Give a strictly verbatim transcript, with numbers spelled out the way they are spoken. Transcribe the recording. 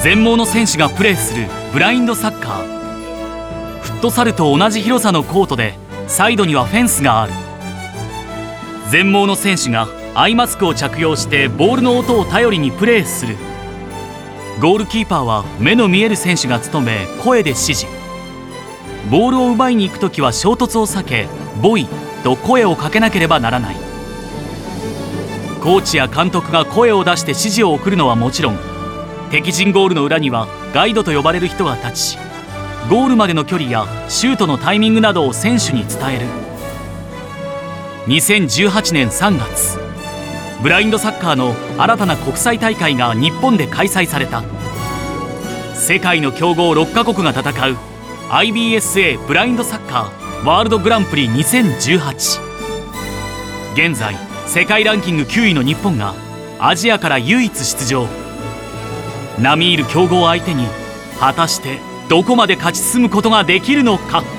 全盲の選手がプレーするブラインドサッカー。フットサルと同じ広さのコートでサイドにはフェンスがある。全盲の選手がアイマスクを着用してボールの音を頼りにプレーする。ゴールキーパーは目の見える選手が務め、声で指示。ボールを奪いに行くときは衝突を避け、ボイと声をかけなければならない。コーチや監督が声を出して指示を送るのはもちろん、敵陣ゴールの裏にはガイドと呼ばれる人が立ち、ゴールまでの距離やシュートのタイミングなどを選手に伝える。にせんじゅうはちねんさんがつ、ブラインドサッカーの新たな国際大会が日本で開催された。世界の強豪ろっかこくが戦う アイビーエスエー ブラインドサッカーワールドグランプリにせんじゅうはち。現在世界ランキングきゅういの日本がアジアから唯一出場。並みいる強豪相手に果たしてどこまで勝ち進むことができるのか。